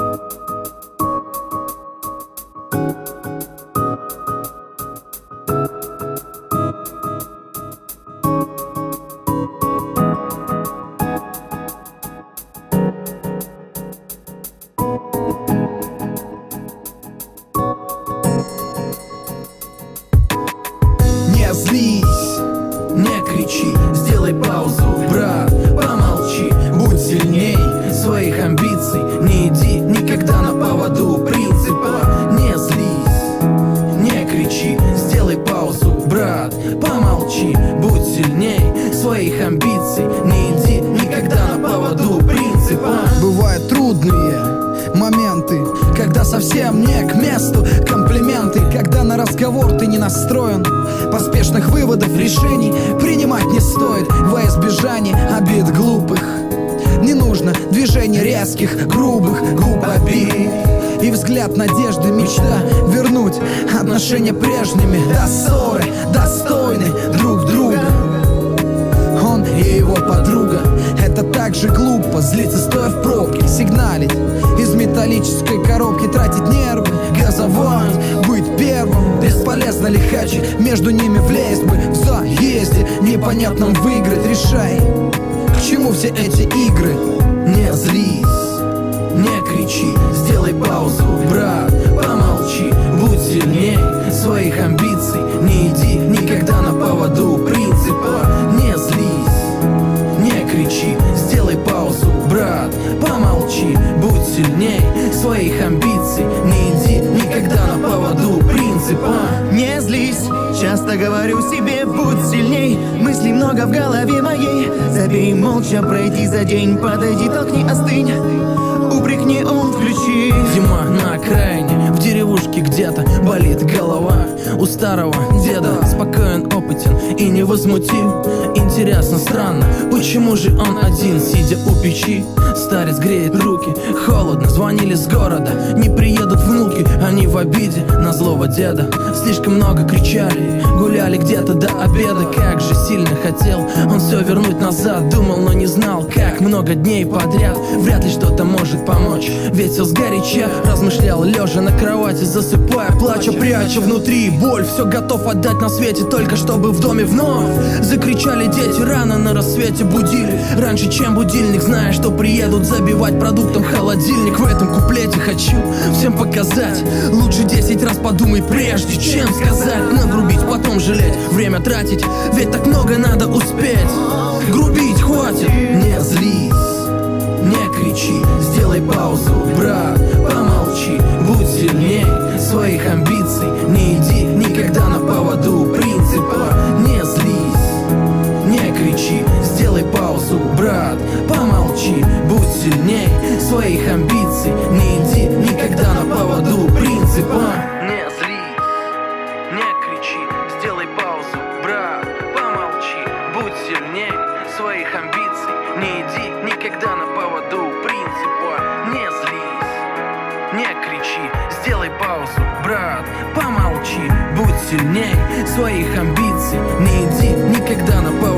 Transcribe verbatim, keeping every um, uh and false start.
Не злись, не кричи, сделай паузу, брат, помолчи, будь сильней своих амбиций, не иди никогда на поводу принципа. Не злись, не кричи, сделай паузу, брат, помолчи, будь сильней своих амбиций, не иди никогда на поводу принципа. Бывают трудные моменты, когда совсем не к месту комплименты, когда на разговор ты не настроен. Поспешных выводов, решений принимать не стоит во избежание обид глупых. Не нужно движений резких, грубых, губ обид и взгляд надежды, мечта вернуть отношения прежними до ссоры, достойны друг друга. Он и его подруга. Это так же глупо злиться, стоя в пробке, сигналить из металлической коробки, тратить нервы, газовать, быть первым. Бесполезно лихачить, между ними влезть бы в заезде непонятном выиграть. Решай, к чему все эти игры. Не злись, не кричи, сделай паузу, брат, помолчи, будь сильней своих амбиций, не иди никогда на поводу принципа. Не злись, не кричи, сделай паузу, брат, помолчи, будь сильней своих амбиций, не иди никогда на поводу принципа. Не злись, часто говорю себе, будь сильней. Мыслей много в голове моей. Забей молча, пройди за день, подойди, толкни, остынь. Упрекни, он включи. Зима на окраине, в деревушке где-то болит голова. У старого деда спокоен, опытен и невозмутим. Интересно, странно, почему же он один, сидя у печи? Старец греет руки, холодно, звонили с города. Не приедут внуки, они в обиде на злого деда. Слишком много кричали, гуляли где-то до обеда. Как же сильно хотел он все вернуть назад. Думал, но не знал, как много дней подряд. Вряд ли что-то может помочь, ведь все сгоряча. Размышлял, лежа на кровати, засыпая, плача, пряча внутри боль. Все готов отдать на свете, только чтобы в доме вновь закричали дети. Рано на рассвете будили, раньше, чем будильник, зная, что приедут забивать продуктом холодильник. В этом куплете хочу всем показать: лучше десять раз подумай, прежде чем сказать. Нагрубить, потом жалеть, время тратить, ведь так много надо успеть. Грубить хватит. Не злись, не кричи, сделай паузу, брат, помолчи, будь сильней своих амбиций, не иди никогда на поводу принципа. Не злись, не кричи, сделай паузу, брат, помолчи, будь сильней своих амбиций, не иди никогда на поводу принципа. Не злись, не кричи, сделай паузу, брат, помолчи, будь сильней своих амбиций, не иди никогда на поводу принципа. Не злись, не кричи, сделай паузу, брат, помолчи, будь сильней своих амбиций, не иди никогда на поводу